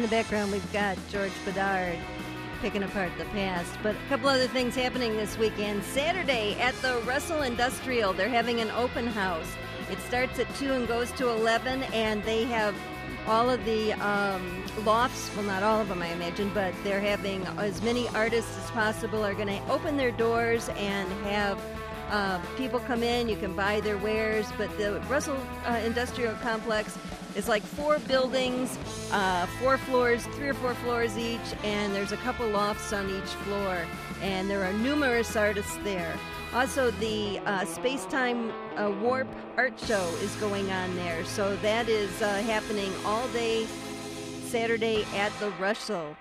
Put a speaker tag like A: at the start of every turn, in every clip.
A: the background, we've got George Bedard picking apart the past. But a couple other things happening this weekend. Saturday at the Russell Industrial, they're having an open house. It starts at 2 and goes to 11, and they have all of the lofts, well, not all of them, I imagine, but they're having as many artists as possible are going to open their doors and have people come in. You can buy their wares, but the Russell Industrial Complex is like 4 buildings, 4 floors, 3 or 4 floors each, and there's a couple lofts on each floor, and there are numerous artists there. Also, the Space-Time Warp Art Show is going on there, so that is happening all day Saturday at the Russell.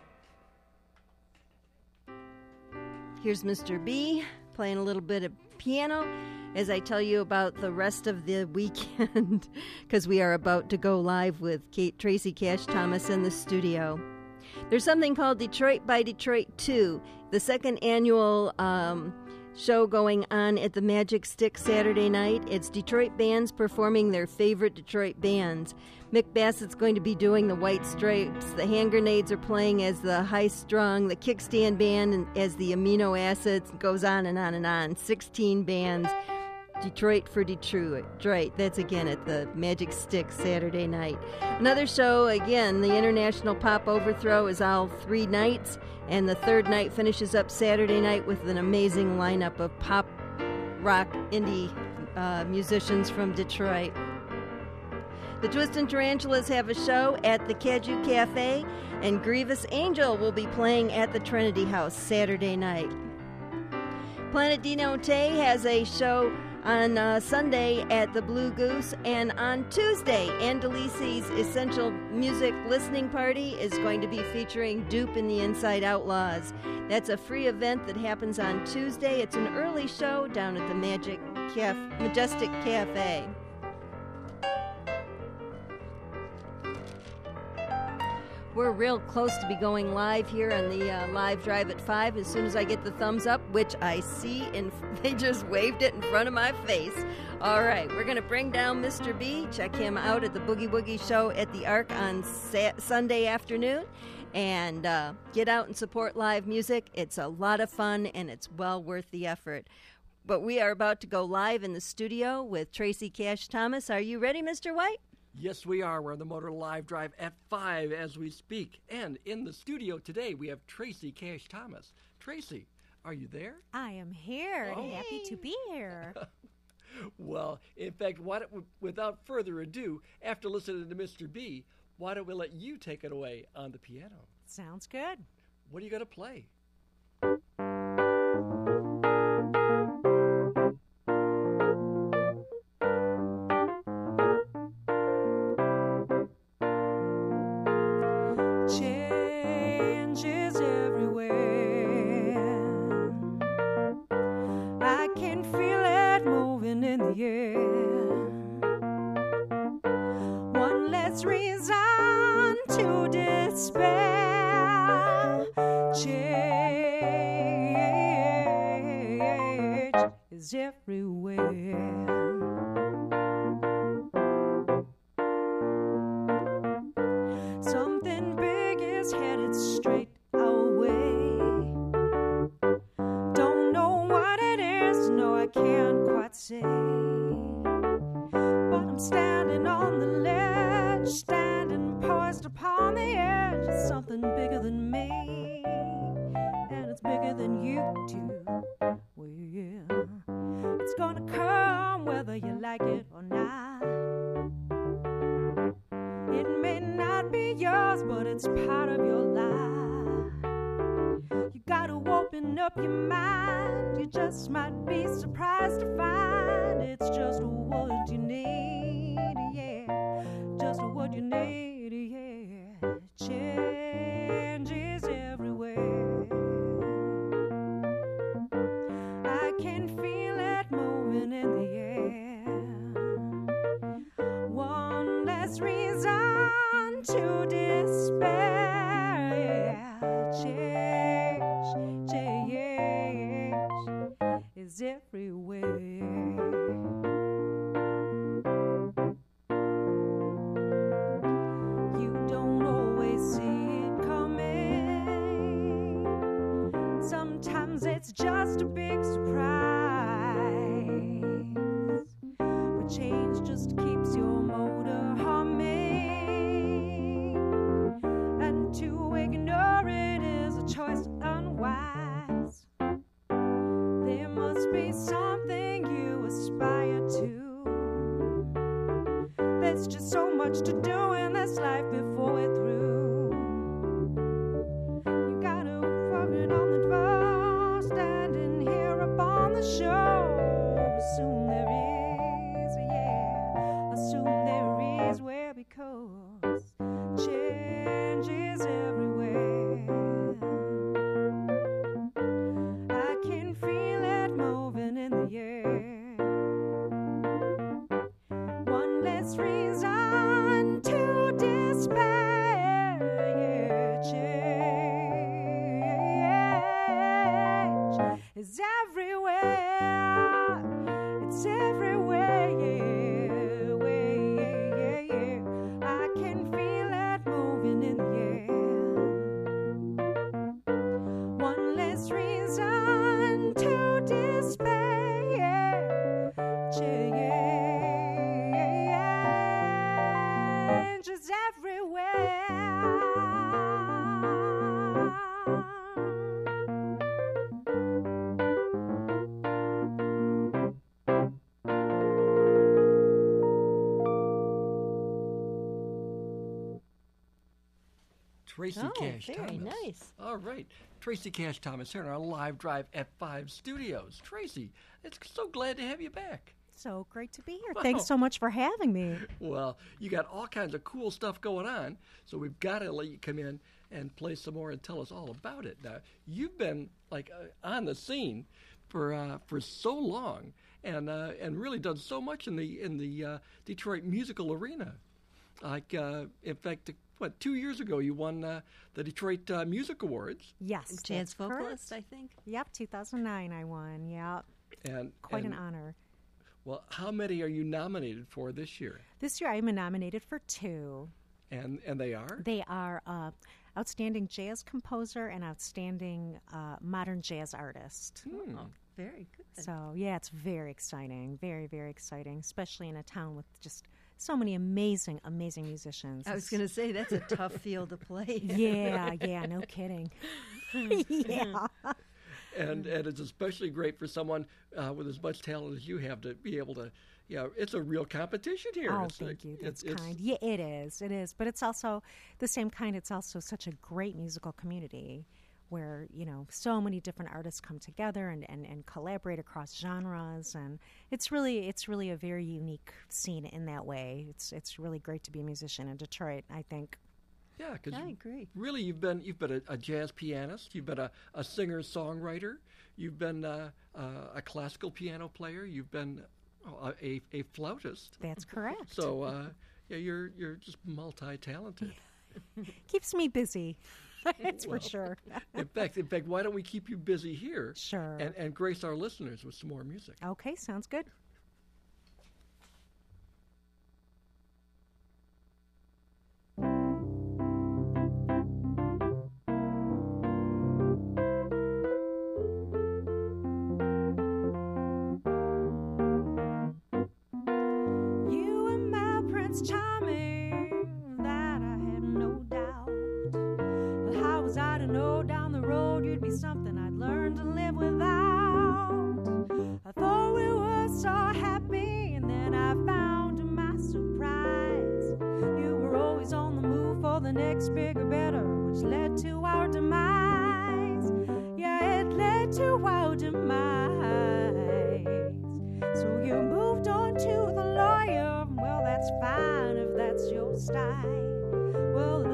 A: Here's Mr. B playing a little bit of piano as I tell you about the rest of the weekend, because we are about to go live with Tracy Cash Thomas in the studio. There's something called Detroit by Detroit 2, the second annual show going on at the Magic Stick Saturday night. It's Detroit bands performing their favorite Detroit bands. Mick Bassett's going to be doing the White Stripes. The Hand Grenades are playing as the High Strung. The Kickstand Band as the Amino Acids. It goes on and on and on. 16 bands. Detroit for Detroit. That's again at the Magic Stick Saturday night. Another show, again, the International Pop Overthrow is all 3 nights. And the third night finishes up Saturday night with an amazing lineup of pop, rock, indie musicians from Detroit. The Twistin' Tarantulas have a show at the Caju Cafe, and Grievous Angel will be playing at the Trinity House Saturday night. Planet Dino Tay has a show on Sunday at the Blue Goose, and on Tuesday, Andelisi's Essential Music Listening Party is going to be featuring Dupe and the Inside Outlaws. That's a free event that happens on Tuesday. It's an early show down at the Majestic Cafe. We're real close to be going live here on the live drive at 5 as soon as I get the thumbs up, which I see, and they just waved it in front of my face. All right, we're going to bring down Mr. B. Check him out at the Boogie Woogie Show at the Arc on Sunday afternoon. And get out and support live music. It's a lot of fun, and it's well worth the effort. But we are about to go live in the studio with Tracy Cash Thomas. Are you ready, Mr. White?
B: Yes, we are. We're on the Motor Live Drive at 5 as we speak. And in the studio today, we have Tracy Cash Thomas. Tracy, are you there?
C: I am here and happy to be here.
B: Well, in fact, without further ado, after listening to Mr. B, why don't we let you take it away on the piano?
C: Sounds good.
B: What are you going to play?
D: Changes everywhere. I can feel it moving in the air. One less reason to despair. Change is everywhere. Something big is headed straight our way. Don't know what it is, no, I can't quite say. But I'm standing on the ledge, standing poised upon the edge. It's something bigger than me, and it's bigger than you do. Well, it's gonna come whether you like it or not. It may not be yours, but it's part of your life. You gotta open up your mind. You just might be surprised to find it's just what you need, yeah. Just what you need, yeah. Change is everywhere. I can feel it moving in the air. One less reason to despair, yeah. Change is everywhere. You don't always see just a big surprise. But change just keeps your motor humming, and to ignore it is a choice unwise. There must be something you aspire to. There's just so much to do in this life before we're through. You gotta rub it on the door, standing here up on the shore. Assume there is, yeah, assume there is where, because change is everywhere. I can feel it moving in the air. One less reason to despair. Yeah, change is everywhere. It's everywhere. Yeah, yeah. I can feel it moving in the air. One less reason to despair. Change is everywhere.
B: Tracy
A: Oh,
B: Cash
A: very
B: Thomas.
A: nice.
B: All right. Tracy Cash Thomas here in our live drive F5 studios. Tracy, it's so glad to have you back.
C: So great to be here.
B: Wow.
C: Thanks so much for having me.
B: Well, you got all kinds of cool stuff going on, so we've got to let you come in and play some more and tell us all about it. Now, you've been on the scene for so long, and really done so much in the Detroit musical arena. In fact, 2 years ago you won the Detroit Music Awards,
C: Yes.
A: Chance
C: that's correct.
A: vocalist, I think.
C: Yep, 2009 I won. Yep.
B: and
C: Quite
B: and,
C: an honor.
B: Well, how many are you nominated for this year?
C: This year I'm nominated for 2.
B: And they are?
C: They are Outstanding Jazz Composer and Outstanding Modern Jazz Artist.
A: Oh, very good.
C: So, yeah, it's very exciting. Very, very exciting, especially in a town with just so many amazing, amazing musicians.
A: I was going to say, that's a tough field to play.
C: Yeah, no kidding. Yeah.
B: And it's especially great for someone with as much talent as you have to be able to, it's a real competition here.
C: Oh,
B: It's
C: thank you. That's
B: it's-
C: kind. Yeah, it is. It is. But it's also the same kind. It's also such a great musical community where, so many different artists come together and collaborate across genres. And it's really a very unique scene in that way. It's really great to be a musician in Detroit, I think.
B: Yeah, because
A: I agree.
B: really you've been a jazz pianist, you've been a singer-songwriter, you've been a classical piano player, you've been a flautist.
C: That's correct.
B: So you're just multi-talented.
C: Keeps me busy. That's for sure.
B: In fact, why don't we keep you busy here?
C: Sure.
B: And grace our listeners with some more music.
C: Okay, sounds good.
D: You were my Prince Charming, that I had no doubt. But how was I to know down the road you'd be something I'd learn to live without? I thought we were so happy, and then I found to my surprise you were always on the move for the next bigger, better, which led to our demise. Yeah, it led to our demise. So you moved on to the lawyer. Well, that's fine if that's your style. Well,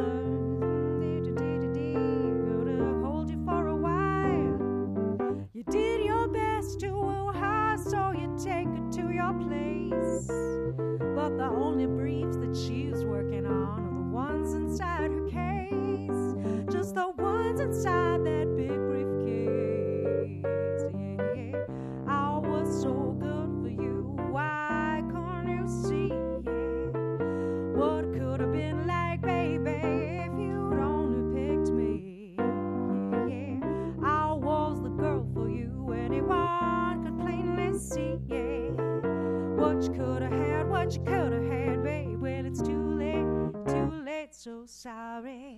D: gonna hold you for a while. You did your best to woo her, so you take her to your place. But the only briefs that she was working on are the ones inside her case. Just the ones inside that big briefcase. Yeah. I was so good for you. Why couldn't you see? Yeah. What could have been like, baby? so sorry.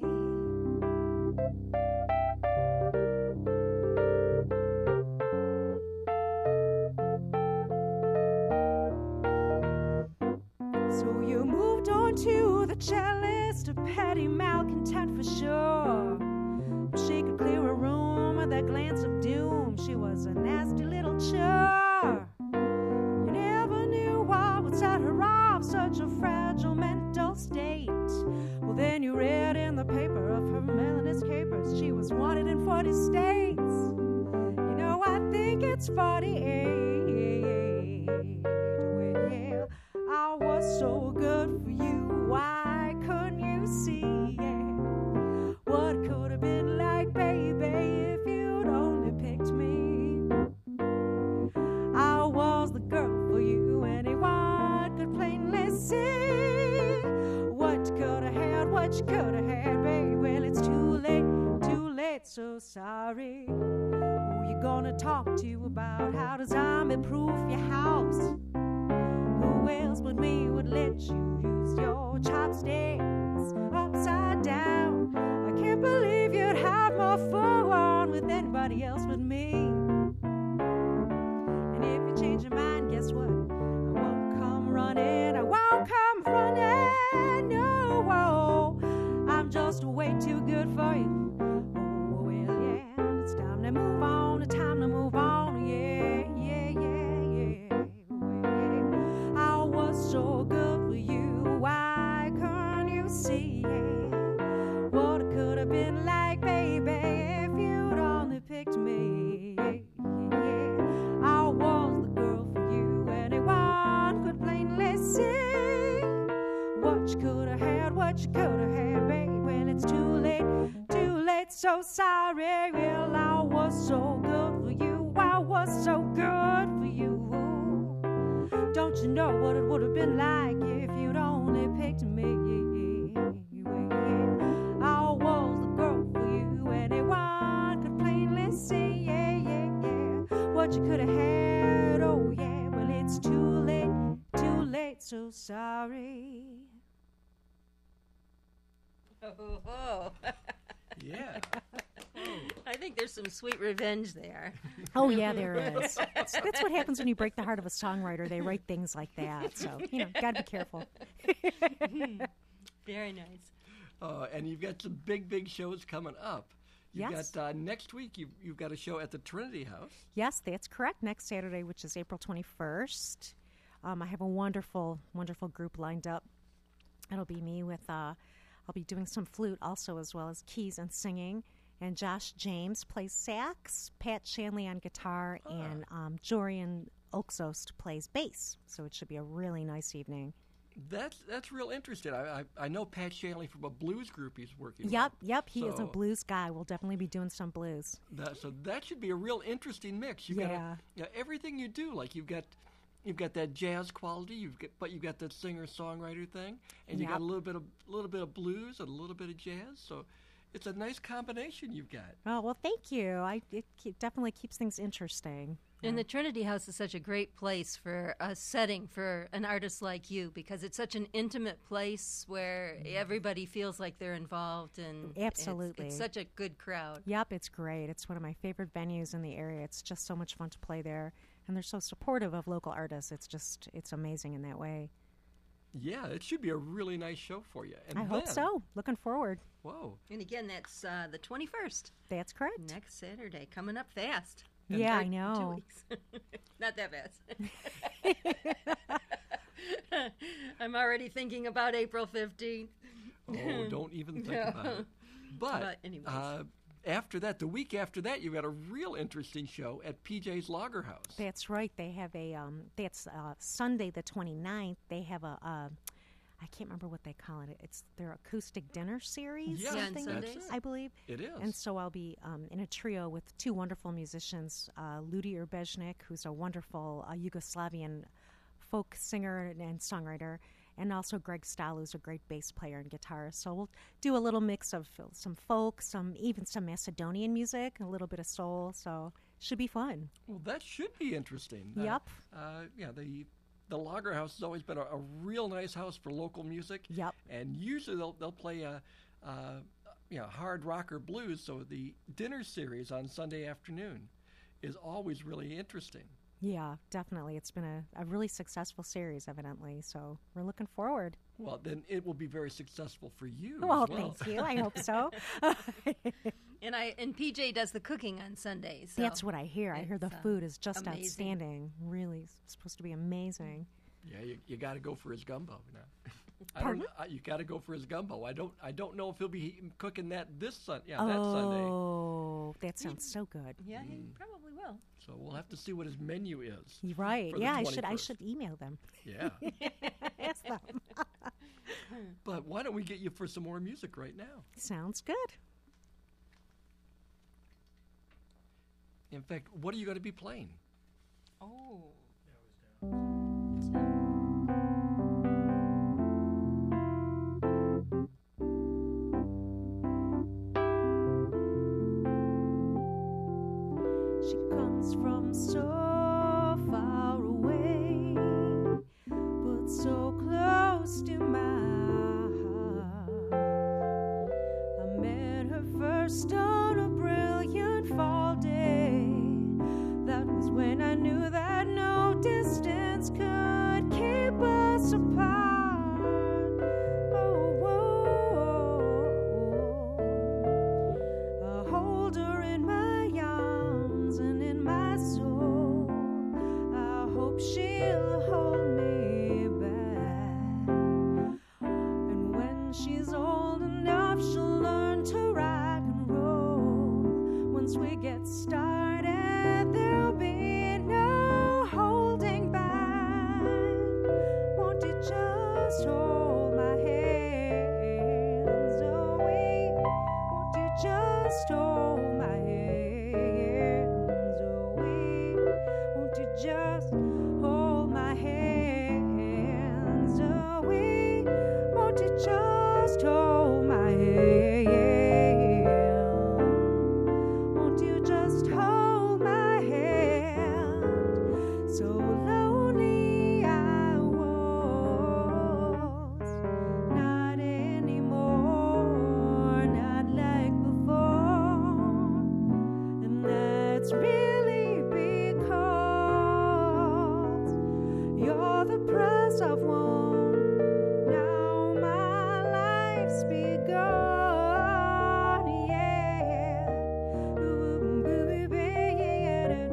D: So you moved on to the cellist, a petty malcontent for sure. She could clear a room with a glance of doom. She was a nasty little chore. You never knew what would set her off, such a fragile mental state. Well, then you read in the paper of her Melanist capers. She was wanted in 40 states. You know, I think it's 48. Well, I was so good for you. Why couldn't you see? What could have been like, baby, if you'd only picked me? I was the girl for you. Anyone could plainly see what you could have had, what you could have had, baby. Well, it's too late, so sorry. Who you gonna talk to about how to zombie-proof your house? Who else but me would let you use your chopsticks upside down? I can't believe you'd have more fun with anybody else but me. And if you change your mind, guess what? I won't come running, I won't come running, no. I'm just way too good for you. Oh, well, yeah, it's time to move on, it's time to move on, yeah. Well, I was so good for you, why couldn't you see what it could have been like, baby, if you'd only picked me? I was the girl for you, anyone could plainly see what you could have had, what you could have had, baby. Well, it's too late, so sorry. Well, I was so good for you, I was so good for you. Don't you know what it would have been like if you'd only picked me? I was the girl for you, anyone could plainly see, what you could have had, oh yeah. Well, it's too late, so sorry.
A: Oh.
B: Yeah.
A: I think there's some sweet revenge there.
C: Oh, yeah, there is. That's what happens when you break the heart of a songwriter. They write things like that. So, got to be careful.
A: Very nice.
B: And you've got some big shows coming up. You've
C: Yes.
B: got next week. You've got a show at the Trinity House.
C: Yes, that's correct. Next Saturday, which is April 21st. I have a wonderful group lined up. It'll be me with, I'll be doing some flute also, as well as keys and singing. And Josh James plays sax, Pat Shanley on guitar, and Jorian Oaksost plays bass. So it should be a really nice evening.
B: That's real interesting. I know Pat Shanley from a blues group he's working with.
C: Yep. He is a
B: So-
C: blues guy. We'll definitely be doing some blues.
B: So that should be a real interesting mix. You've
C: Yeah.
B: got everything you do. Like you've got that jazz quality. But you've got that singer-songwriter thing, and you got a little bit of blues and a little bit of jazz. So it's a nice combination you've got.
C: Oh, well, thank you. It definitely keeps things interesting.
A: And the Trinity House is such a great place for a setting for an artist like you, because it's such an intimate place where everybody feels like they're involved, and
C: Absolutely.
A: it's such a good crowd.
C: Yep, it's great. It's one of my favorite venues in the area. It's just so much fun to play there, and they're so supportive of local artists. It's amazing in that way.
B: Yeah, it should be a really nice show for you. And
C: I hope
B: then-
C: so. Looking forward.
B: Whoa.
A: And again, that's the 21st,
C: That's correct.
A: next Saturday, coming up fast.
C: Yeah, I
A: 2
C: know.
A: weeks. Not that fast. I'm already thinking about April 15th.
B: Oh, don't even think about it. But
A: anyways.
B: after that, the week after that, you've got a real interesting show at PJ's Lager House.
C: That's right. They have a that's Sunday the 29th. They have a I can't remember what they call it. It's their acoustic dinner series,
B: Yes,
A: Yeah, on
C: something,
A: Sundays.
C: I believe.
B: It is.
C: And so I'll be in a trio with two wonderful musicians, Ludi Urbeznik, who's a wonderful Yugoslavian folk singer and songwriter, and also Greg Stahl, who's a great bass player and guitarist. So we'll do a little mix of some folk, even some Macedonian music, a little bit of soul. So should be fun.
B: Well, that should be interesting.
C: Yep.
B: Yeah, the Lager House has always been a real nice house for local music.
C: Yep.
B: And usually they'll play hard rock or blues. So the dinner series on Sunday afternoon is always really interesting.
C: Yeah, definitely. It's been a really successful series, evidently. So we're looking forward.
B: Well, then it will be very successful for you.
C: Well,
B: as well.
C: thank you. I hope so.
A: And PJ does the cooking on Sundays. So
C: That's what I hear. I hear the food is just
A: amazing.
C: outstanding. Really supposed to be amazing.
B: Yeah, you got to go for his gumbo now.
C: Pardon?
B: You got to go for his gumbo. I don't know if he'll be cooking that that Sunday.
C: Oh, that sounds so good.
A: Yeah, he probably will.
B: So we'll have to see what his menu is.
C: You're right.
B: for the
C: Yeah, I
B: 21st.
C: should email them.
B: Yeah.
C: Ask them.
B: But why don't we get you for some more music right now?
C: Sounds good.
B: In fact, what are you going to be playing?
A: Oh.
D: She comes from so far away, but so close to my heart. I met her first on a brilliant fall day. That was when I knew that no distance could keep us apart. Oh, whoa. I hold her in my arms and in my soul. I hope she'll hold me back. And when she's old enough, she'll learn to rock and roll. Once we get started, there'll be no holding back. Won't you just hold my hands? Oh, won't you just hold my hands? Oh, won't you just hold my hands? Oh, won't you just hold my hand? Won't you just hold my hand? So lonely I was, not anymore, not like before. And that's really because you're the prize I've won. Now my life's begun, yeah. Ooh, baby, yeah.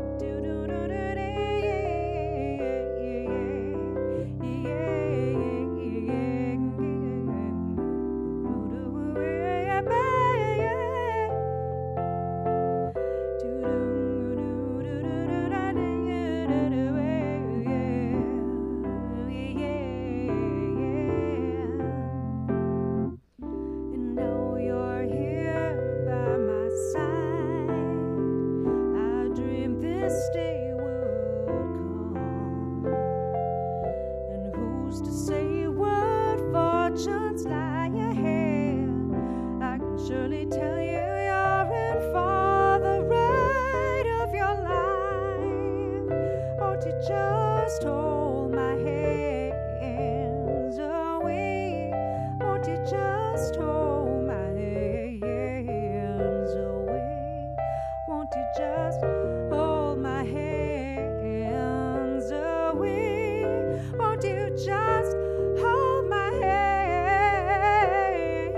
D: And now you're here by my side. I dreamed this day would come. And who's to say what fortunes lie ahead? I can surely tell you you're in for the ride of your life. Won't you just hold my hands away? Won't you just hold my hands away? Won't you just hold my hands away? Won't you just hold my hand?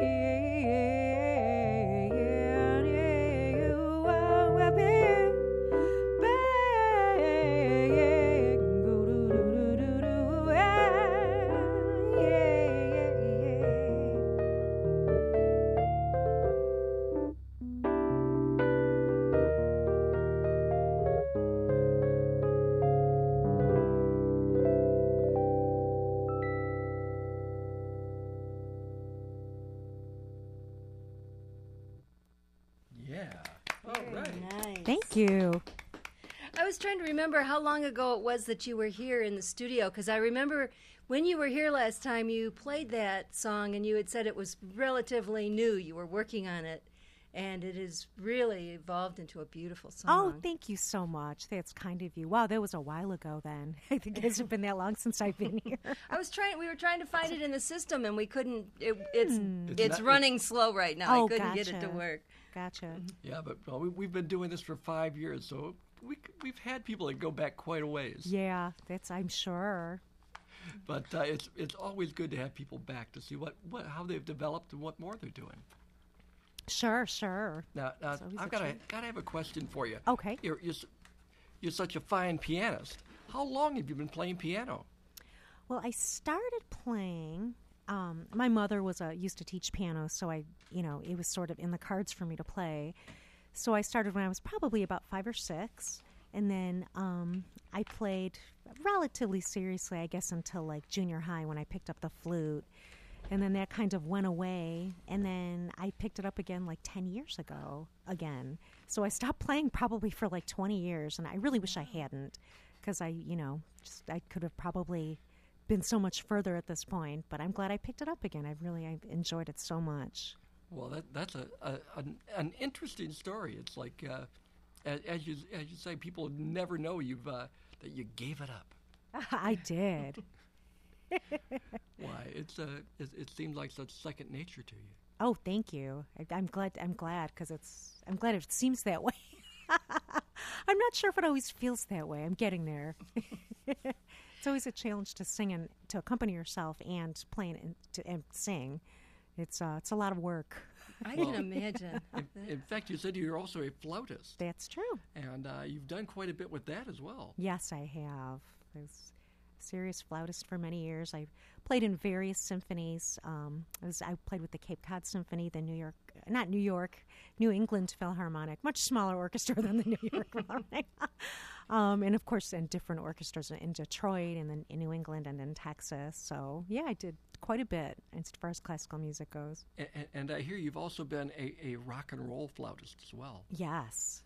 D: You are a big, big,
B: Yeah. All right.
A: Nice.
C: Thank you.
A: I was trying to remember how long ago it was that you were here in the studio, because I remember when you were here last time, you played that song and you had said it was relatively new. You were working on it. and it has really evolved into a beautiful song.
C: Oh, thank you so much. That's kind of you. Wow, that was a while ago then. I think it hasn't been that long since I've been here.
A: We were trying to find it in the system, and we couldn't. It's running slow right now.
C: Oh,
A: I couldn't get it to
C: gotcha.
A: work.
C: Gotcha.
B: Yeah, but we've been doing this for 5 years, so we've had people that go back quite a ways.
C: Yeah, I'm sure.
B: But it's always good to have people back to see how they've developed and what more they're doing.
C: Sure, sure.
B: Now
C: always a
B: I've got to have a question for you.
C: Okay.
B: You're such a fine pianist. How long have you been playing piano?
C: Well, I started playing. My mother used to teach piano, so it was sort of in the cards for me to play. So I started when I was probably about 5 or 6, and then I played relatively seriously, I guess, until like junior high when I picked up the flute. And then that kind of went away, and then I picked it up again like 10 years ago again. So I stopped playing probably for like 20 years, and I really wish I hadn't, because I could have probably been so much further at this point. But I'm glad I picked it up again. I've enjoyed it so much.
B: Well, that's an interesting story. It's like as you say, people never know that you gave it up.
C: I did.
B: Why? It seems like such second nature to you.
C: Oh, thank you. I'm glad because I'm glad it seems that way. I'm not sure if it always feels that way. I'm getting there. It's always a challenge to sing and to accompany yourself and play and sing. It's a lot of work.
A: I can imagine.
B: In fact, you said you're also a flautist.
C: That's true.
B: And you've done quite a bit with that as well.
C: Yes, I have. I was a serious flautist for many years. I played in various symphonies. I played with the Cape Cod Symphony, the New England Philharmonic, much smaller orchestra than the New York Philharmonic. And of course, in different orchestras in Detroit and then in New England and in Texas. So, yeah, I did quite a bit as far as classical music goes.
B: And I hear you've also been a rock and roll flautist as well.
C: Yes.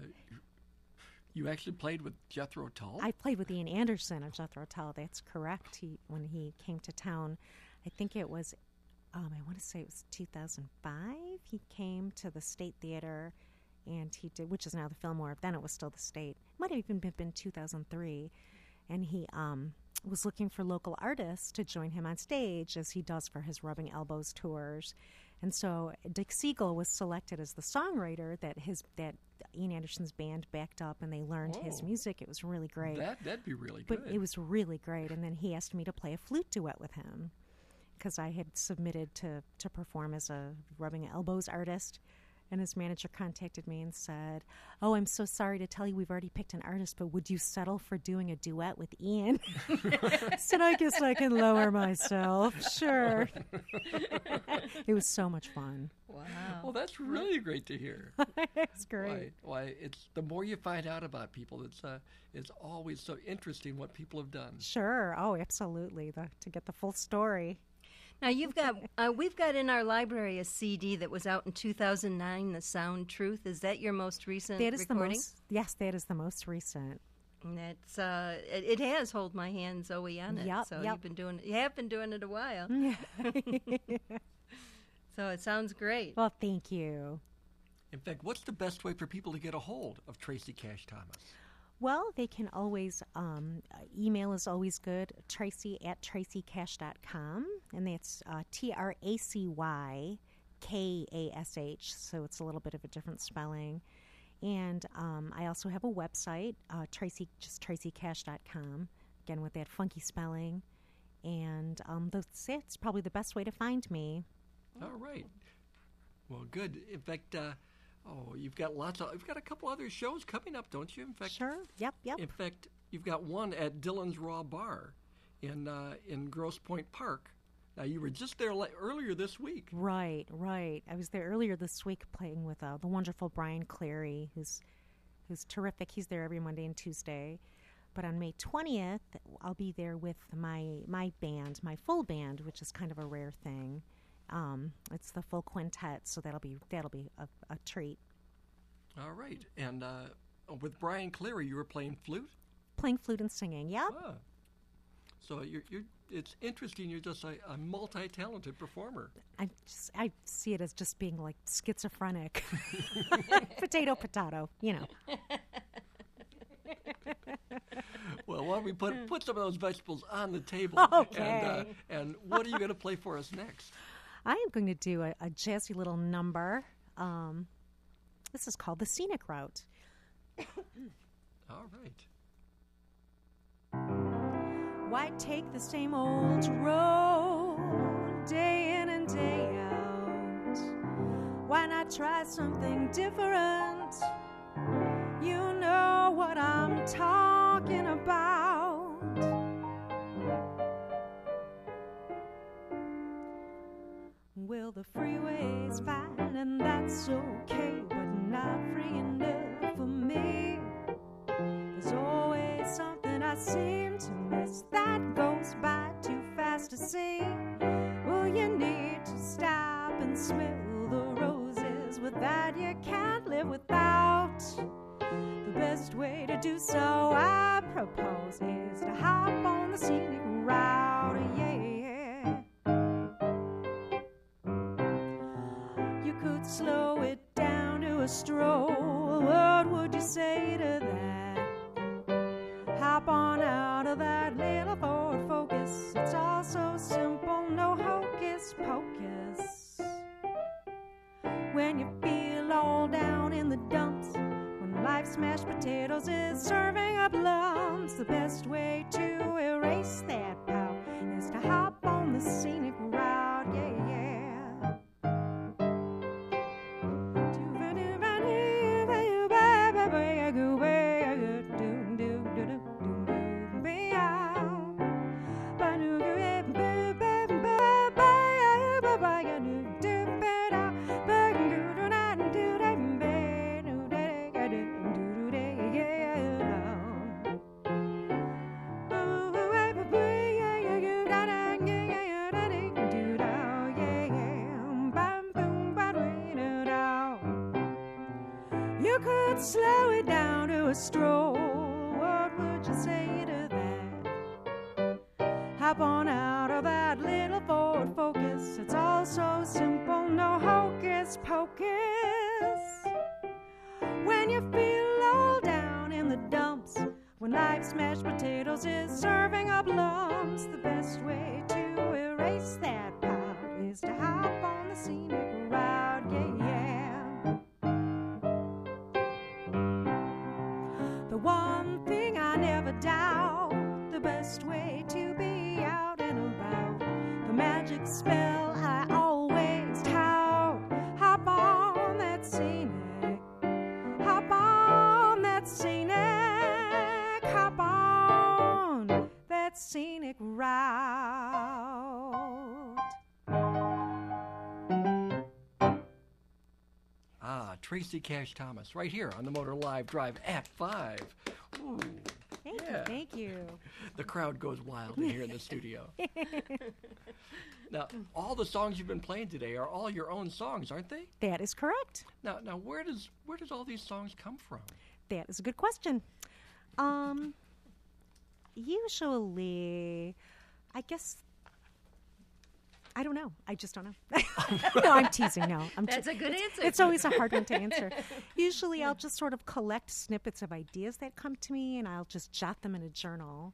B: You actually played with Jethro Tull?
C: I played with Ian Anderson of Jethro Tull. That's correct. When he came to town, I think it was, I want to say it was 2005. He came to the State Theater, and he did, which is now the Fillmore. Then it was still the State. Might have even been 2003. And he was looking for local artists to join him on stage, as he does for his Rubbing Elbows tours. And so Dick Siegel was selected as the songwriter that Ian Anderson's band backed up, and they learned his music. It was really great.
B: That'd be really good.
C: But it was really great. And then he asked me to play a flute duet with him because I had submitted to perform as a Rubbing Elbows artist. And his manager contacted me and said, "Oh, I'm so sorry to tell you we've already picked an artist, but would you settle for doing a duet with Ian?" I said, "I guess I can lower myself. Sure." It was so much fun.
A: Wow.
B: Well, that's really great to hear.
C: It's great.
B: Why? It's the more you find out about people, it's always so interesting what people have done.
C: Sure. Oh, absolutely. To get the full story.
A: Now we've got in our library a CD that was out in 2009, The Sound Truth. Is that your most recent recording?
C: Yes, that is the most recent.
A: And that's it has Hold My Hand Zoe on it.
C: Yep,
A: so
C: yep.
A: you have been doing it a while. So it sounds great.
C: Well, thank you.
B: In fact, what's the best way for people to get a hold of Tracy Cash Thomas?
C: Well, they can always, email is always good, tracy@tracycash.com, and that's TracyKash, so it's a little bit of a different spelling. And I also have a website, tracycash.com, again with that funky spelling. And that's probably the best way to find me.
B: All right. Well, good. In fact, you've got a couple other shows coming up, don't you? In fact,
C: sure. Yep.
B: In fact, you've got one at Dylan's Raw Bar in Grosse Pointe Park. Now, you were just there earlier this week.
C: Right. I was there earlier this week playing with the wonderful Brian Clary, who's terrific. He's there every Monday and Tuesday. But on May 20th, I'll be there with my band, my full band, which is kind of a rare thing. It's the full quintet, so that'll be a treat.
B: All right. And with Brian Clary, you were playing flute?
C: Playing flute and singing, yep.
B: Ah. So it's interesting. You're just a multi-talented performer.
C: I see it as just being like schizophrenic. Potato, you know.
B: Well, why don't we put some of those vegetables on the table?
C: Okay.
B: And what are you going to play for us next?
C: I am going to do a jazzy little number. This is called The Scenic Route.
B: All right.
D: Why take the same old road day in and day out? Why not try something different? You know what I'm talking about. Well, the freeway's fine and that's okay, but not free enough for me. There's always something I seem to miss that goes by too fast to see. Well, you need to stop and smell the roses. With that you can't live without. The best way to do so, I propose, is to hop on the scenic route, yeah. You could slow it down to a stroll. What would you say to that? Hop on out of that little Ford Focus. It's all so simple, no hocus pocus. When you feel all down in the dumps, when life's mashed potatoes is serving up lumps, the best way to erase that pout is to hop on the scenic route, yeah, yeah. You could slow it down to a stroll. What would you say to that? Hop on out of that little Ford Focus. It's all so simple, no hocus pocus. When you feel all down in the dumps, when life's mashed potatoes is serving up lumps, the best way to erase that pout is to hop on the scenic route, yeah, yeah. The one thing I never doubt, the best way to be out and about, the magic spell I always tout. Hop on that scenic, hop on that scenic, hop on that scenic route.
B: Tracy Cash Thomas, right here on the Motor Live Drive at 5. Ooh,
C: Thank you.
B: The crowd goes wild in here in the studio. Now, all the songs you've been playing today are all your own songs, aren't they?
C: That is correct.
B: Now, where does all these songs come from?
C: That is a good question. Usually, I guess, I don't know. I just don't know. No, I'm teasing. No,
A: That's a good answer.
C: It's always a hard one to answer. Usually, I'll just sort of collect snippets of ideas that come to me, and I'll just jot them in a journal.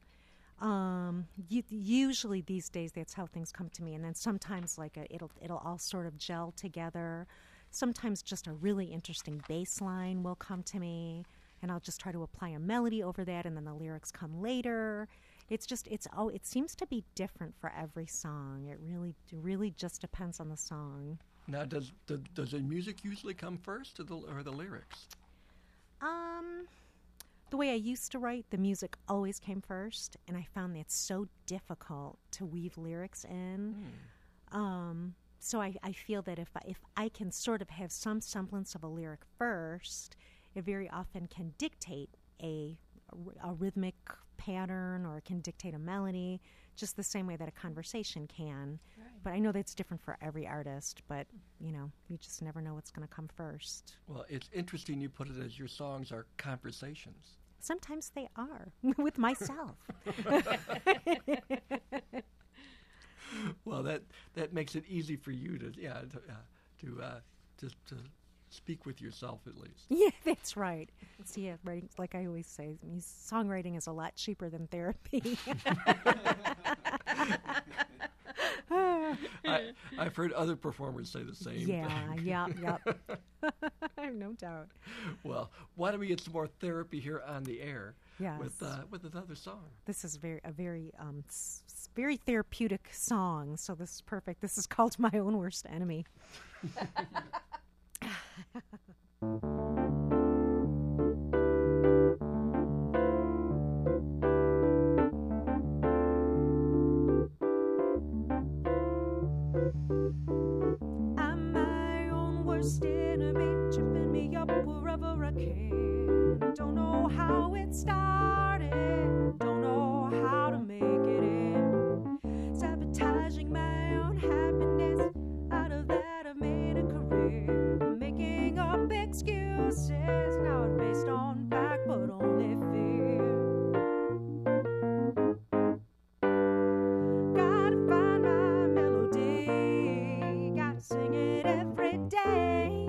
C: Usually, these days, that's how things come to me, and then sometimes, it'll all sort of gel together. Sometimes, just a really interesting bass line will come to me, and I'll just try to apply a melody over that, and then the lyrics come later. It seems to be different for every song. It really just depends on the song.
B: Now, does the music usually come first, or the lyrics?
C: The way I used to write, the music always came first, and I found that so difficult to weave lyrics in. So I feel that if I can sort of have some semblance of a lyric first, it very often can dictate a rhythmic pattern, or it can dictate a melody, just the same way that a conversation can. Right. But I know that's different for every artist, but, you just never know what's going to come first.
B: Well, it's interesting you put it as your songs are conversations.
C: Sometimes they are, with myself.
B: Well, that makes it easy for you to speak with yourself at least.
C: Yeah, that's right. See, yeah, writing, like I always say, songwriting is a lot cheaper than therapy.
B: I've heard other performers say the same thing.
C: Yep. I have no doubt.
B: Well, why don't we get some more therapy here on the air
C: Yes.
B: with another song?
C: This is a very therapeutic song, so this is perfect. This is called My Own Worst Enemy.
D: I'm my own worst enemy, tripping me up wherever I can. Don't know how it started, don't know how to make it end. Sabotaging my own happiness, out of that I've made a career. Making up excuses, now it's based on fact but only fear. Gotta find my melody, gotta sing it every day.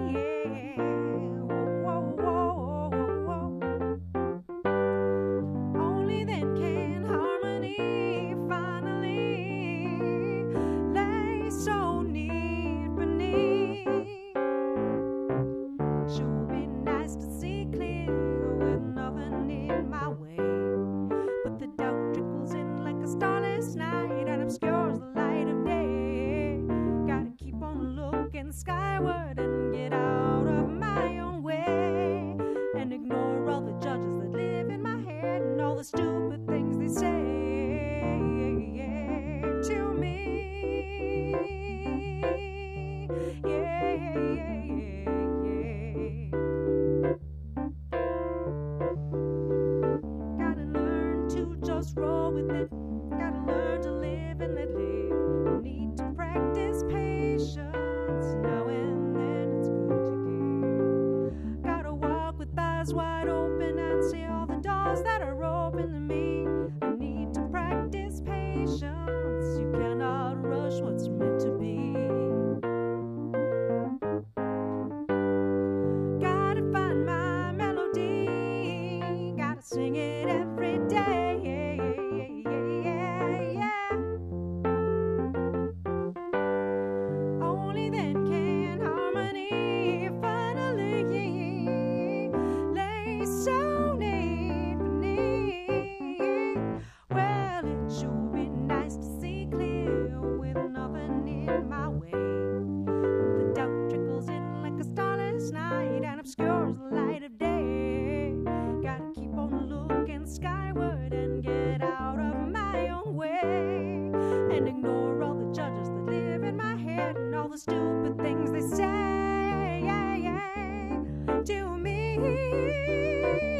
D: Whoa, whoa, whoa, whoa. Only then can harmony finally lay so neat beneath. Sure be nice to see clear with nothing in my way. But the doubt trickles in like a starless night and obscures the light of day. Gotta keep on looking skyward and get out of my own way. And ignore all the judges that live in my head and all the stupid things they say to me. Gotta learn to just roll with it. Gotta learn to live and let live. Need to practice patience. Now and then it's good to give. Gotta walk with eyes wide open and see all the doors that are open to me. I need to practice patience. You cannot rush what's meant to be. Gotta find my melody, gotta sing it every day. Only then can harmony finally lay so neat beneath. Well, it sure be nice to see clear with nothing in my way. The doubt trickles in like a starless night and obscures the light of day. Gotta keep on looking skyward and get out of my own way. And ignore all the judges that live in my head and all the stupid things they say to me.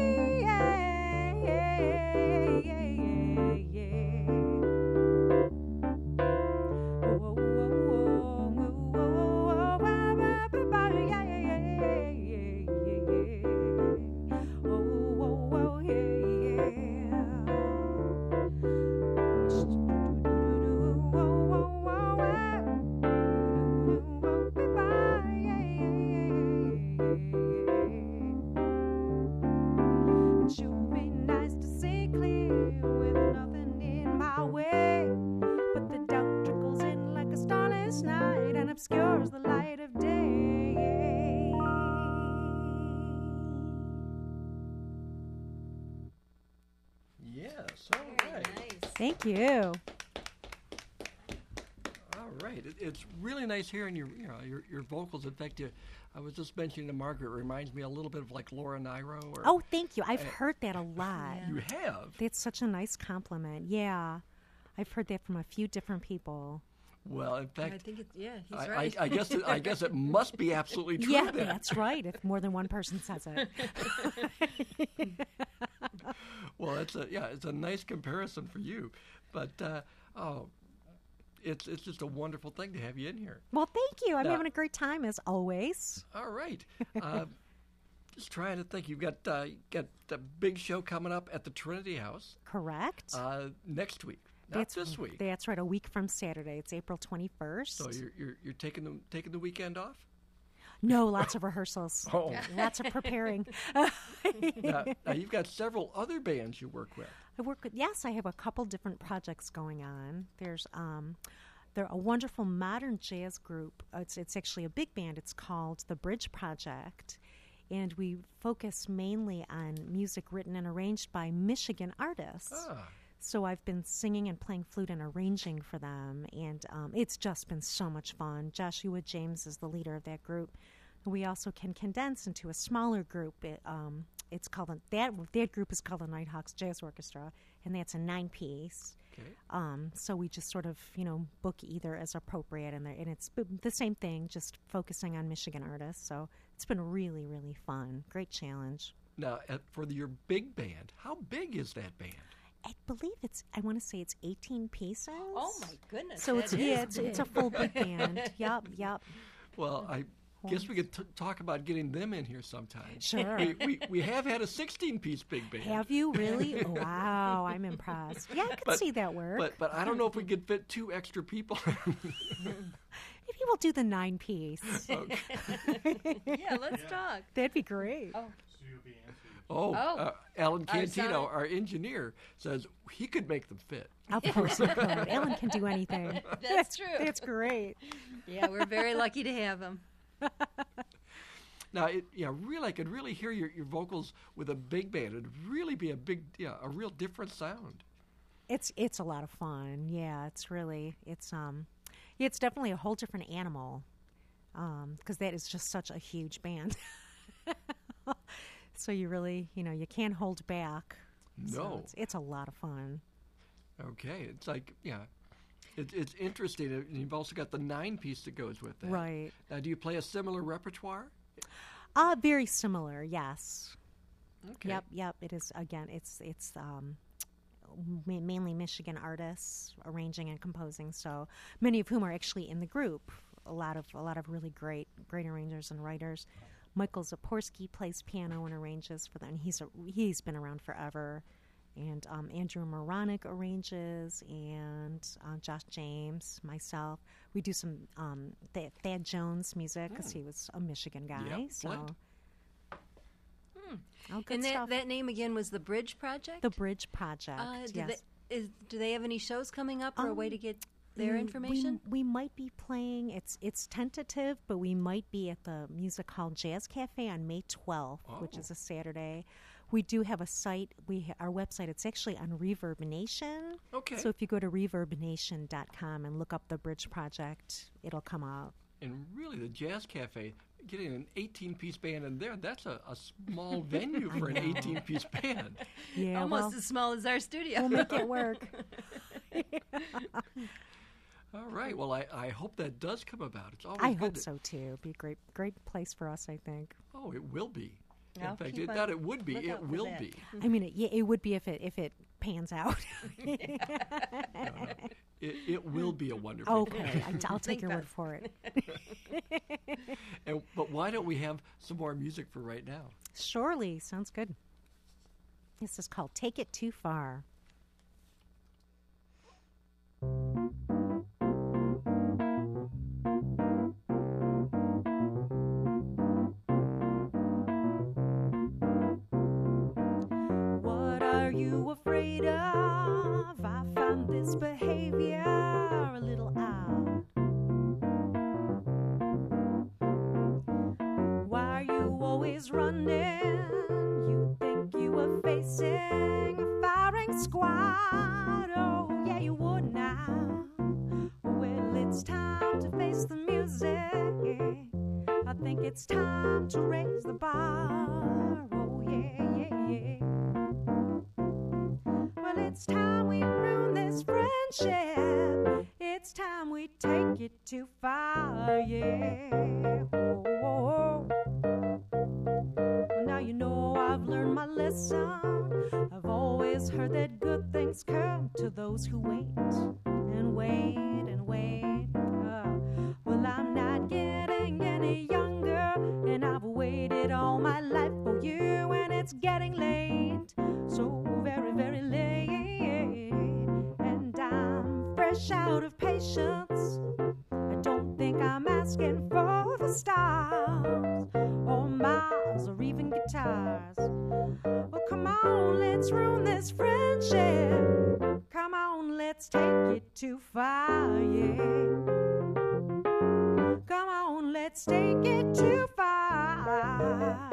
D: It sure be nice to see clear with nothing in my way. But the doubt trickles in like a starless night and obscures the light of day.
B: Yes, all right.
A: Nice.
C: Thank you.
B: All right. It's really nice hearing your vocals. In fact, I was just mentioning to Margaret, it reminds me a little bit of like Laura Nyro. Or,
C: Oh, thank you. I've heard that a lot.
A: Yeah.
B: You have?
C: That's such a nice compliment. Yeah. I've heard that from a few different people.
B: Well, in
A: I
B: fact,
A: think he's right.
B: I guess it must be absolutely true.
C: Yeah,
B: then.
C: that's right. If more than one person says it.
B: Well, it's a nice comparison for you, but it's just a wonderful thing to have you in here.
C: Well, thank you. I'm
B: Now-
C: having a great time as always.
B: All right. Just trying to think. You've got the big show coming up at the Trinity House
C: Correct.
B: next week. Not this week.
C: That's right, a week from Saturday. It's April 21st.
B: So you're taking the weekend off?
C: No, lots of rehearsals.
B: Oh.
C: Lots of preparing.
B: Now you've got several other bands you work with.
C: I have a couple different projects going on. There's they're a wonderful modern jazz group. It's actually a big band. It's called The Bridge Project. And we focus mainly on music written and arranged by Michigan artists.
B: Ah.
C: So I've been singing and playing flute and arranging for them, and it's just been so much fun. Joshua James is the leader of that group. We also can condense into a smaller group. It's called that group is called the Nighthawks Jazz Orchestra, and that's a 9-piece.
B: Okay.
C: So we just sort of book either as appropriate, and it's the same thing, just focusing on Michigan artists. So it's been really, really fun. Great challenge.
B: Now, for your big band, how big is that band?
C: I believe I want to say it's 18 pieces.
A: Oh my goodness!
C: So it's a full big band. Yep.
B: Well, I guess we could talk about getting them in here sometime.
C: Sure.
B: We have had a 16-piece big band.
C: Have you really? Wow, I'm impressed. Yeah, I could see that work.
B: But I don't know if we could fit 2 extra people.
C: Maybe we'll do the 9-piece.
A: Yeah, let's talk.
C: That'd be great.
B: Alan Cantino, our engineer, says he could make them fit.
C: Of course he could. Alan can do anything.
A: That's true.
C: That's great.
A: Yeah, we're very lucky to have him.
B: Now, I could really hear your vocals with a big band. It'd really be a real different sound.
C: It's a lot of fun. Yeah, it's definitely a whole different animal, because that is just such a huge band. So you really, you can't hold back.
B: No.
C: So it's a lot of fun.
B: Okay. It's like, it's interesting. And you've also got the 9-piece that goes with that.
C: Right.
B: Now, do you play a similar repertoire?
C: Very similar, yes.
B: Okay.
C: Yep. It is, again, it's mainly Michigan artists arranging and composing, so many of whom are actually in the group. A lot of really great arrangers and writers. Michael Zaporsky plays piano and arranges for them. He's been around forever. And Andrew Moronic arranges, and Josh James, myself. We do some Thad Jones music because he was a Michigan guy.
B: Yep,
C: so.
A: All good and stuff. That name again was The Bridge Project?
C: The Bridge Project, yes.
A: Do they have any shows coming up or a way to get their information?
C: We might be playing, it's tentative, but we might be at the Music Hall Jazz Cafe on May 12th, which is a Saturday. We do have a site, our website, it's actually on Reverb Nation.
B: Okay.
C: So if you go to reverbnation.com and look up the Bridge Project, it'll come out.
B: And really, the Jazz Cafe, getting an 18-piece band in there, that's a small venue for an 18-piece band.
C: Yeah,
A: almost as small as our studio.
C: We'll make it work.
B: All right. Well, I hope that does come about. It's always
C: I
B: good
C: hope so, too. It'd be a great place for us, I think.
B: Oh, it will be.
A: I'll
B: In fact,
A: keep
B: it would be. It will
A: that.
B: be.
C: I mean, it would be if it pans out.
B: No. It will be a wonderful
C: Okay, I'll take your word for it.
B: But why don't we have some more music for right now?
C: Surely. Sounds good. This is called Take It Too Far.
D: Afraid of, I find this behavior a little odd. Why are you always running? You think you were facing a firing squad? Oh, yeah, you would now. Well, it's time to face the music. I think it's time to raise the bar. Oh, yeah. Well, it's time we ruin this friendship. It's time we take it too far, yeah. Oh. Well, now you know I've learned my lesson. I've always heard that good things come to those who wait and wait and wait. Well, I'm not getting any younger, and I've waited all my life for you, and it's getting late. So very, very late, and I stars or Mars or even guitars. Well, come on, let's ruin this friendship. Come on, let's take it too far, yeah. Come on, let's take it too far.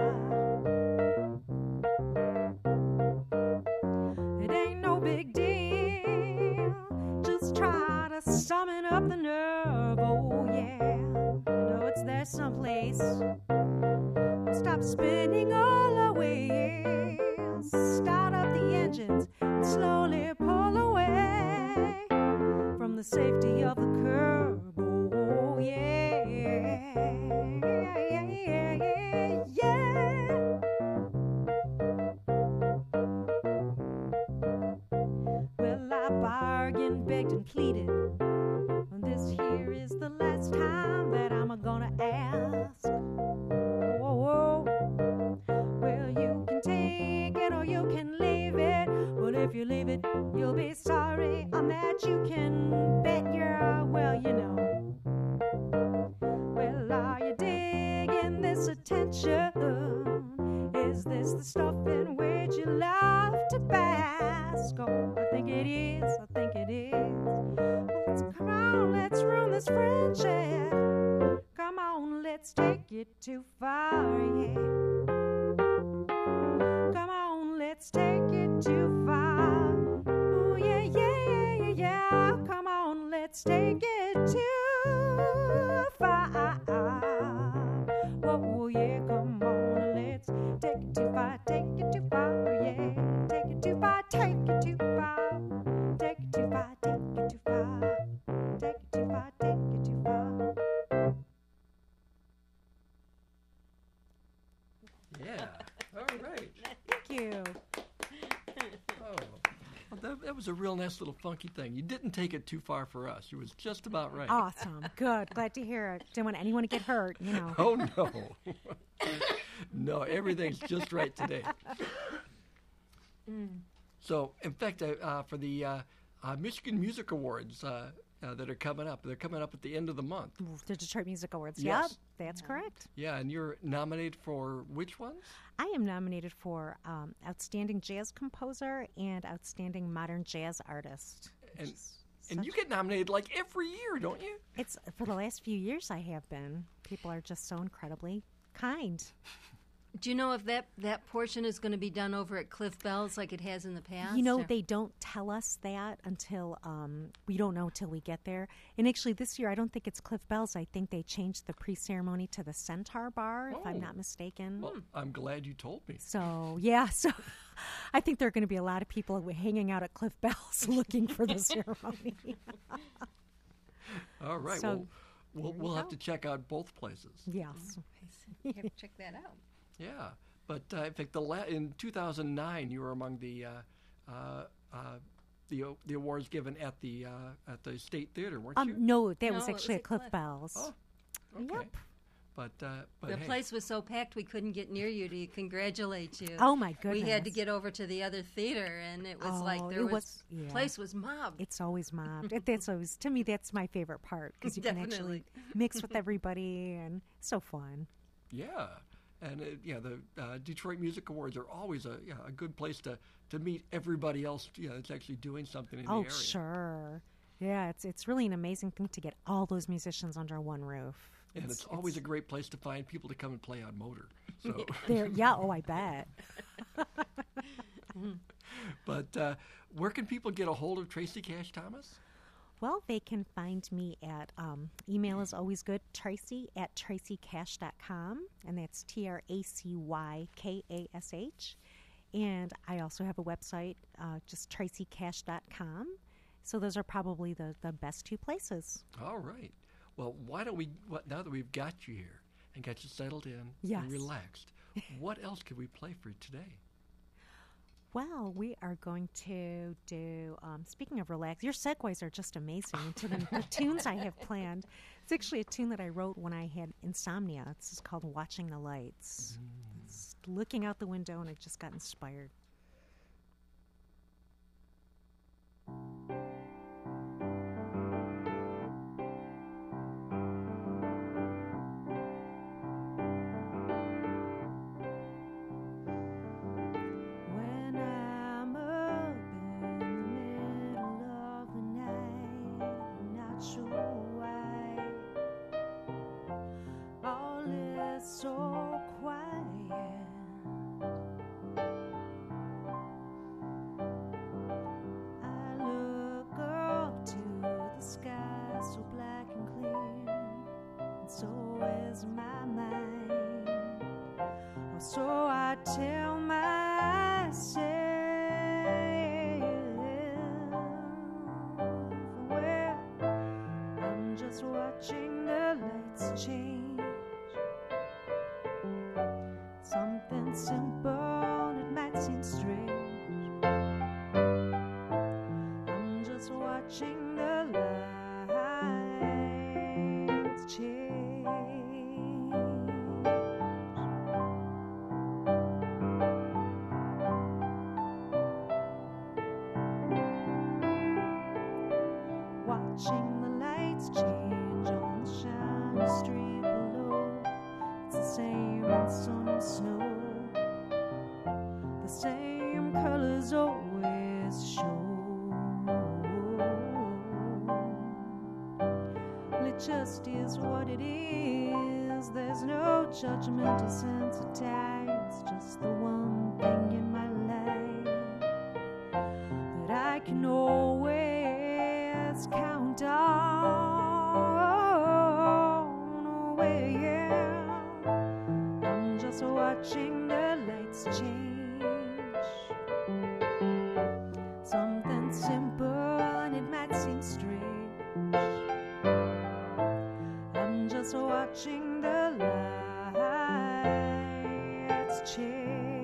D: It ain't no big deal. Just try to summon up the nerve, oh yeah. I know it's there someplace. Stop spinning all our wheels. Start up the engines and slowly pull away from the safety of the curb, oh yeah. Well, I bargained, begged, and pleaded. This here is the last time that I'm gonna ask. Oh, well, you can take it or you can leave it. But if you leave it, you'll be sorry. On that you can bet your, well, you know. Well, are you digging this attention? Is this the stuff in which you love to bask? Oh, I think it is, I think it is. Come on, let's ruin this friendship. Come on, let's take it too far, yeah. Come on, let's take it too far. Ooh, yeah, yeah, yeah, yeah. Come on, let's take it too far. Oh, yeah, come on, let's take it too far, take it too far, yeah. Take it too far, take it too far. Take it too far, take it too far. Take it too far, take it too far.
B: Yeah. All right.
C: Thank you.
B: Oh, well, that was a real nice little funky thing. You didn't take it too far for us. It was just about right.
C: Awesome. Good. Glad to hear it. Didn't want anyone to get hurt, you know.
B: Oh, no. No, everything's just right today. So, in fact, for the Michigan Music Awards that are coming up, they're coming up at the end of the month.
C: The Detroit Music Awards.
B: Yes.
C: Yep, that's correct.
B: Yeah, and you're nominated for which ones?
C: I am nominated for Outstanding Jazz Composer and Outstanding Modern Jazz Artist.
B: And you get nominated like every year, don't you?
C: It's for the last few years I have been. People are just so incredibly kind.
A: Do you know if that portion is going to be done over at Cliff Bell's like it has in the past?
C: You know,
A: or?
C: they don't tell us that until we don't know until we get there. And actually, this year, I don't think it's Cliff Bell's. I think they changed the pre-ceremony to the Centaur Bar, if I'm not mistaken.
B: Well, I'm glad you told me.
C: So, yeah, I think there are going to be a lot of people
A: Oh,
C: hanging out at Cliff Bell's looking for the ceremony.
B: All right.
C: So,
B: We'll have to check out both places.
C: Yes.
A: You have to check that out.
B: Yeah, but in fact, in 2009, you were among the awards given at the State Theater, weren't you?
C: No, that
A: No,
C: was
A: it
C: actually
A: was
C: at Cliff
A: at Cliff.
C: Bell's.
B: Oh, okay.
C: Yep.
B: But
A: The
B: hey,
A: place was so packed we couldn't get near you to congratulate you.
C: Oh, my goodness.
A: We had to get over to the other theater, and it was like
C: Oh,
A: there
C: it
A: was
C: yeah.
A: place was mobbed.
C: It's always mobbed. That's always, to me, that's my favorite part because you can actually mix with everybody and it's so fun.
B: yeah, and the Detroit Music Awards are always a good place to meet everybody else. That's actually doing something in the area.
C: Oh, sure. Yeah, it's really an amazing thing to get all those musicians under one roof.
B: And it's always a great place to find people to come and play on Motor. So,
C: I bet.
B: but where can people get a hold of Tracy Cash Thomas?
C: Well, they can find me at, email is always good, Tracy at tracycash.com, and that's TRACYKASH. And I also have a website, just tracycash.com. So those are probably the best two places.
B: All right. Well, why don't we, now that we've got you here and got you settled in
C: Yes.
B: and relaxed, what else could we play for you today?
C: Well, we are going to do, speaking of relax, your segues are just amazing into the tunes I have planned. It's actually a tune that I wrote when I had insomnia. It's just called Watching the Lights. It's looking out the window, and I just got inspired.
D: so quiet. I look up to the sky so black and clear, and so is my mind. Oh, so I tell myself, well, I'm just watching the lights change. Something simple, it might seem strange. I'm just watching the lights change. Watching the lights change on the shiny street below. It's the same in summer snow. The same colors always show. Well, it just is what it is. There's no judgmental sense of time. It's just the one thing in my life that I can always count on. Oh, yeah. I'm just watching the lights change. Something simple and it might seem strange. I'm just watching the lights change.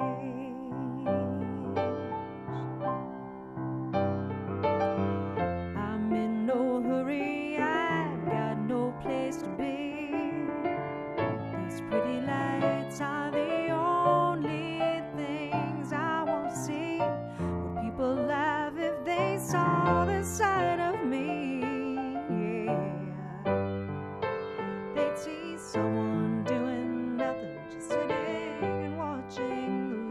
D: I'm in no hurry, I've got no place to be. These pretty lights are the only things I want to see. Would people laugh if they saw this side of me? Yeah. They'd see someone doing nothing, just sitting and watching the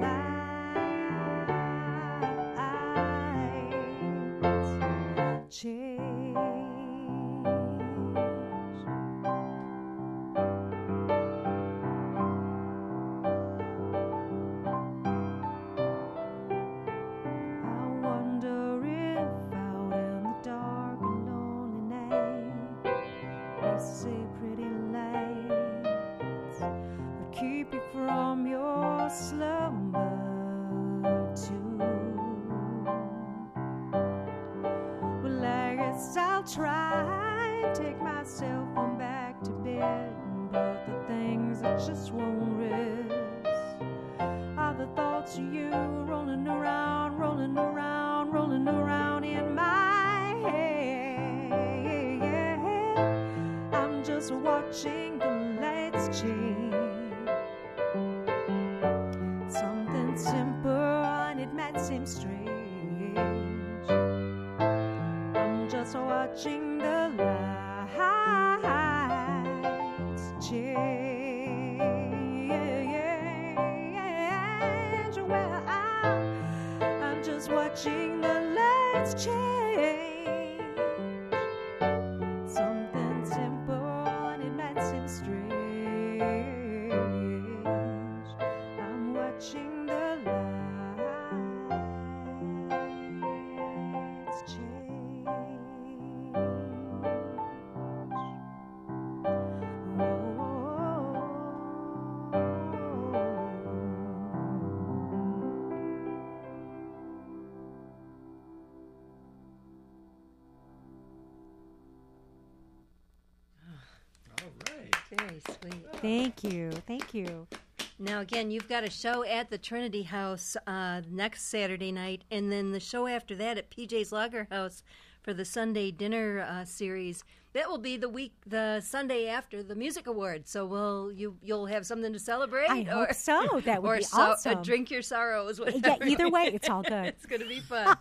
D: lights change. I wonder if out in the dark and lonely night, you see pretty lights would keep you from your slumber too. Well, I guess I'll try and take myself on back to bed, but the things that just won't rest are the thoughts of you rolling around, rolling around, rolling around in my head. I'm just watching the lights change. Something simple and it might seem strange. I'm just watching the lights change. Well, I'm just watching the lights change. Something simple and it might seem strange. I'm watching the lights change.
B: All right.
A: Very sweet.
C: Thank you. Thank you.
A: Now, again, you've got a show at the Trinity House next Saturday night, and then the show after that at PJ's Lager House for the Sunday dinner series. That will be the Sunday after the Music Awards. So you'll have something to celebrate.
C: I hope so. That would
A: or
C: be awesome.
A: Drink your sorrows.
C: Yeah,
A: Whatever.
C: either way, it's all good.
A: It's going to be fun.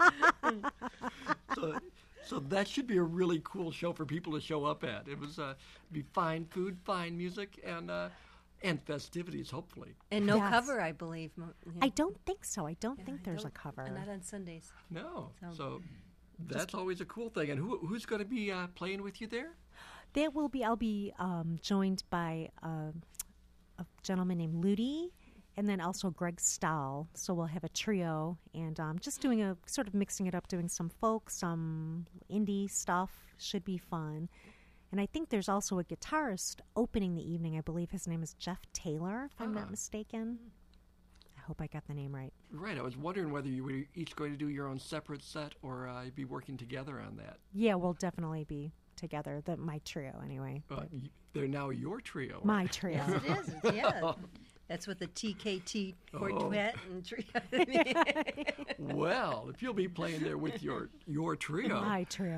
B: So that should be a really cool show for people to show up at. It was be fine food, fine music, and festivities, hopefully.
A: And no
C: Yes.
A: cover, I believe. Yeah.
C: I don't think so. I don't think
A: I
C: there's a
A: don't-
C: cover.
A: Not on Sundays.
B: No.
A: So-
B: So that's always a cool thing. And who's going to be playing with you there?
C: I'll be joined by gentleman named Ludi, and then also Greg Stahl. So we'll have a trio, and just doing a sort of mixing it up, doing some folk, some indie stuff. Should be fun. And I think there's also a guitarist opening the evening. I believe his name is Jeff Taylor, if I'm not mistaken. I hope I got the name right.
B: Right. I was wondering whether you were each going to do your own separate set or be working together on that.
C: Yeah, we'll definitely be together. My trio, anyway.
B: They're now your trio.
C: My trio.
A: Yes, it is. Yeah. That's what the TKT quartet and trio.
B: Well, if you'll be playing there with your trio.
C: My trio.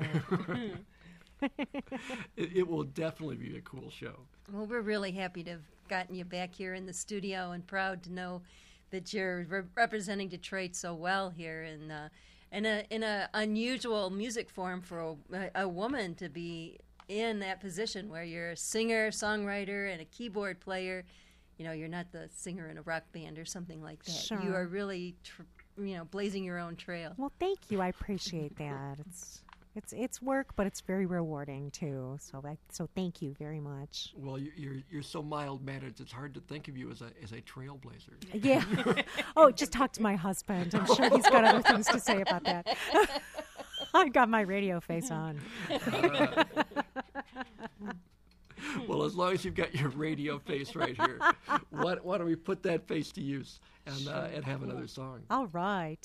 B: It will definitely be a cool show.
A: Well, we're really happy to have gotten you back here in the studio and proud to know that you're representing Detroit so well here in a unusual music form for a woman to be in that position where you're a singer, songwriter, and a keyboard player. You know, you're not the singer in a rock band or something like that.
C: Sure.
A: You are really, blazing your own trail.
C: Well, thank you. I appreciate that. It's work, but it's very rewarding too. So thank you very much.
B: Well, you're so mild-mannered. It's hard to think of you as a trailblazer.
C: Yeah. Oh, just talk to my husband. I'm sure he's got other things to say about that. I've got my radio face on.
B: Well, as long as you've got your radio face right here, why don't we put that face to use and have another song?
C: All right.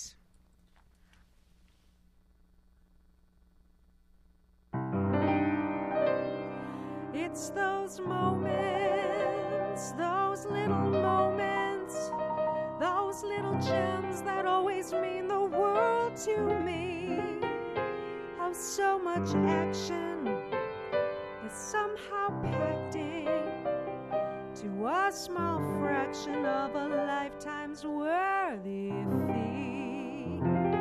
D: It's those moments, those little moments, those little gems that always mean the world to me. How so much action is somehow packed in to a small fraction of a lifetime's worthy fee.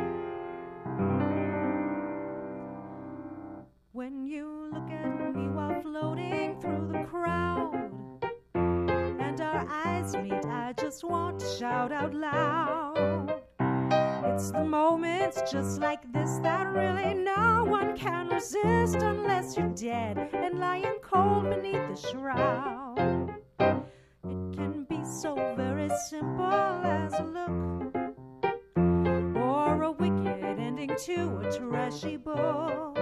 D: When you look at me while floating through the crowd and our eyes meet, I just want to shout out loud. It's the moments just like this that really no one can resist unless you're dead and lying cold beneath the shroud. It can be so very simple as a look or a wicked ending to a trashy book.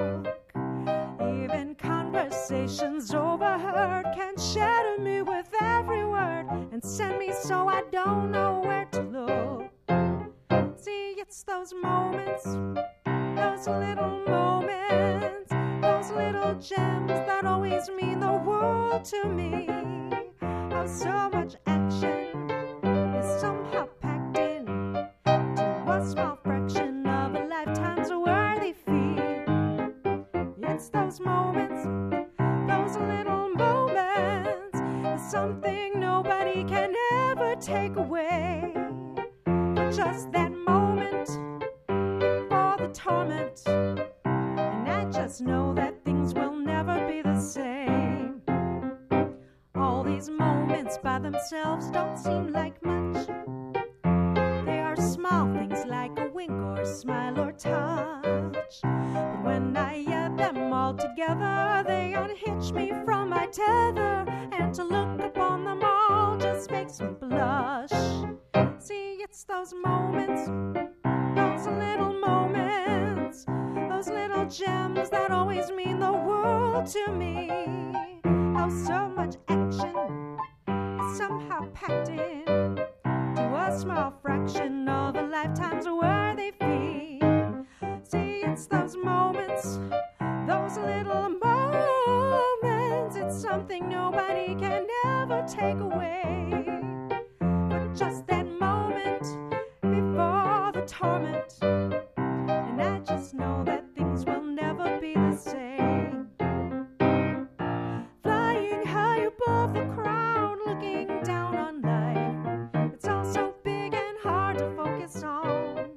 D: Even conversations overheard can shatter me with every word and send me so I don't know where to look. See, it's those moments, those little moments, those little gems that always mean the world to me. How so much action is somehow packed in to a small fraction of a lifetime's worthy fee. It's those moments, those little moments, it's something nobody can ever take away. But just that moment before the torment, and I just know that things will never be the same. All these moments by themselves don't seem like much. They are small things like a wink or a smile or touch. But when I add them all together, they unhitch me from my tether, and to look upon them all just makes me blush. See, it's those moments, those little moments, those little gems that always mean the world to me. How so much action is somehow packed in to a small fraction of a lifetime's worthy fee. See, it's those moments, those little moments, it's something nobody can ever take away. But just that moment before the torment, and I just know that things will never be the same. Flying high above the crowd, looking down on life, it's all so big and hard to focus on.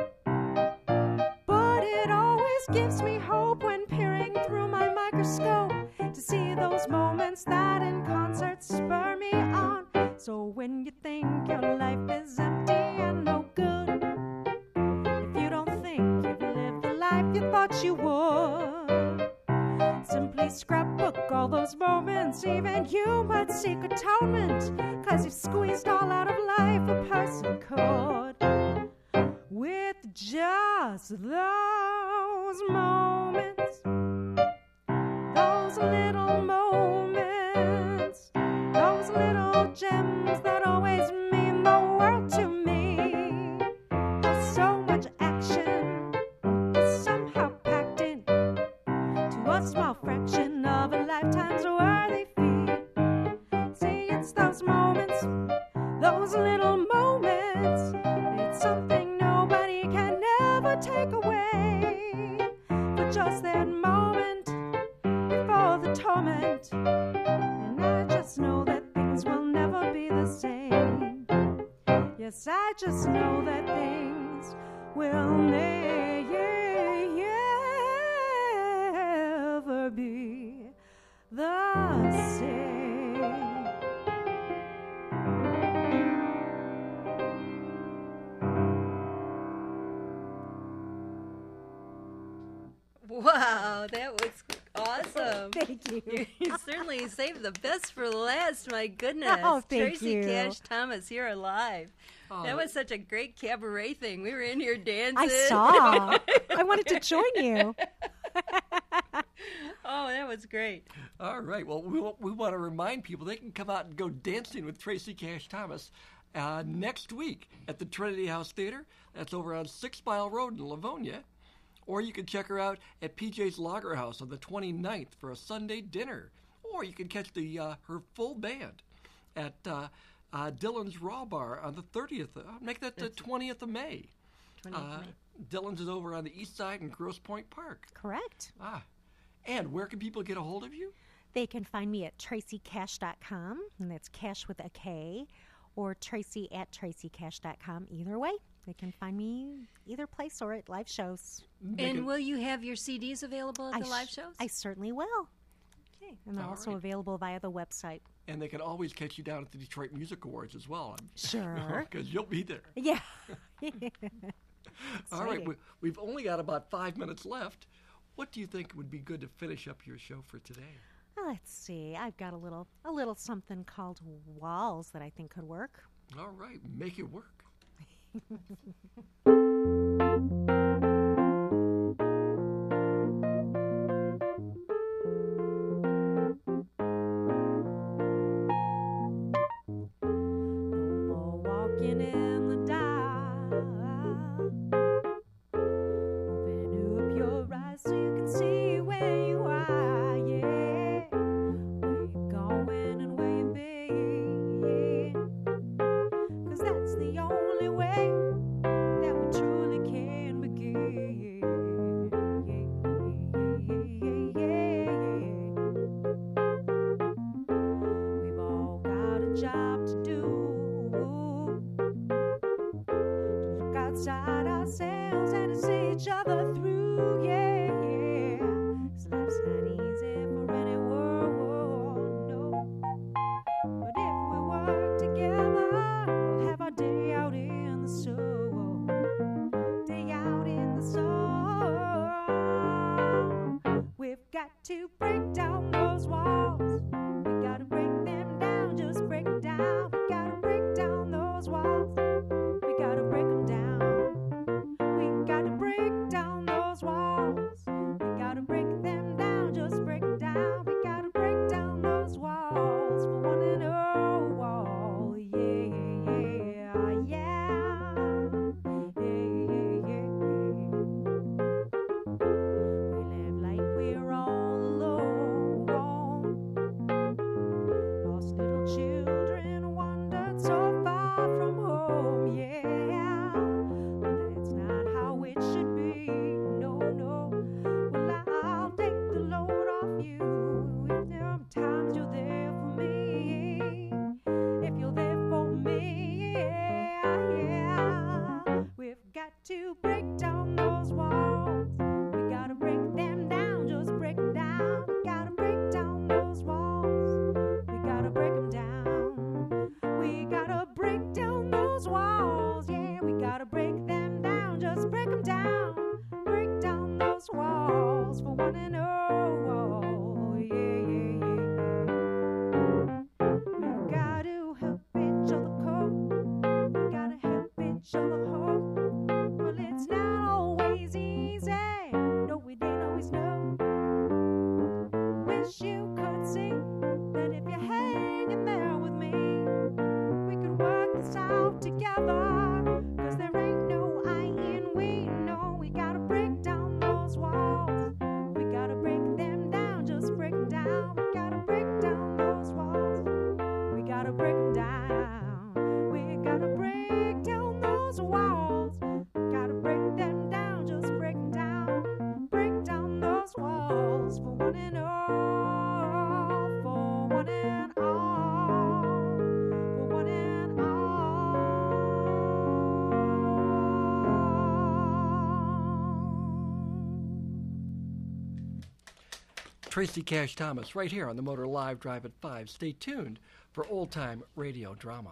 D: But it always gives me hope when peering through my microscope to see those moments that in concert spur me on. So when you think your life is empty and no good, if you don't think you've lived the life you thought you would, simply scrapbook all those moments, even you must seek atonement, 'cause you've squeezed all out of life a person could. With just those moments, those little moments, those little gems that always mean the world to me. There's so much action is somehow packed in to a small fraction of a lifetime's worthy fee. See, it's those moments, those little moments. It's something nobody can ever take away. But just that moment before the torment, and I just know that things will never be the same. Yes, I just know that things will never be the same.
A: Wow, that was awesome.
C: Thank you.
A: You certainly saved the best for last. My goodness.
C: Oh, thank
A: Tracy
C: you.
A: Cash Thomas here alive.
B: Oh.
A: That was such a great cabaret thing. We were in here dancing.
C: I saw. I wanted to join you.
A: Oh, that was great.
B: All right. Well, we want to remind people they can come out and go dancing with Tracy Cash Thomas next week at the Trinity House Theater. That's over on 6 Mile Road in Livonia. Or you can check her out at PJ's Lager House on the 29th for a Sunday dinner. Or you can catch her full band at Dylan's Raw Bar on the 30th. Make that the 20th of May.
A: 20th of May.
B: Dylan's is over on the east side in Grosse Pointe Park.
C: Correct.
B: And where can people get a hold of you?
C: They can find me at tracycash.com, and that's cash with a K, or tracy at tracycash.com. Either way, they can find me either place or at live shows.
A: And will you have your CDs available at the live shows?
C: I certainly will.
A: Okay.
C: And they're
B: All
C: also
B: right.
C: available via the website.
B: And they can always catch you down at the Detroit Music Awards as well.
C: Sure.
B: Because you'll be there.
C: Yeah.
B: All right.
C: Exciting.
B: We've only got about 5 minutes left. What do you think would be good to finish up your show for today?
C: Let's see. I've got a little something called Walls that I think could work.
B: All right. Make it work.
D: No more walking in the dark. Open up your eyes so you can see where you are, yeah. Where you're going and where you've been. 'Cause that's the only way that we truly can begin. We've all got a job to do, to look outside ourselves and to see each other through, yeah. 'Cause life's not easy for anyone, no. But if we work together, we'll have our day out in the sun. Day out in the sun. We've got to break down those walls. We gotta break them down, just break them down. We gotta break down those walls. We gotta break them down. We gotta break down
B: Tracy Cash Thomas right here on the Motor Live Drive at 5. Stay tuned for old-time radio drama.